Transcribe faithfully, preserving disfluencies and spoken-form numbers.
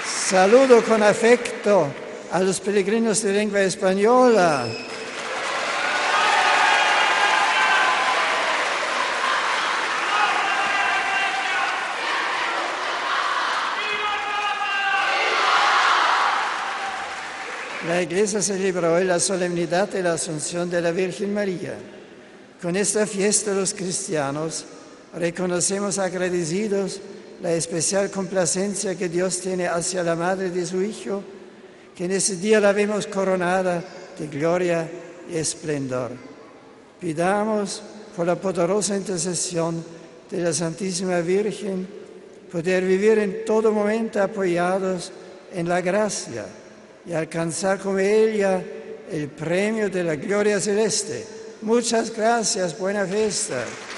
Saludo con afecto a los peregrinos de lengua española. La Iglesia celebró hoy la solemnidad de la Asunción de la Virgen María. Con esta fiesta los cristianos reconocemos agradecidos la especial complacencia que Dios tiene hacia la madre de su Hijo, que en ese día la vemos coronada de gloria y esplendor. Pidamos por la poderosa intercesión de la Santísima Virgen poder vivir en todo momento apoyados en la gracia y alcanzar como ella el premio de la gloria celeste. Muchas gracias, buena fiesta.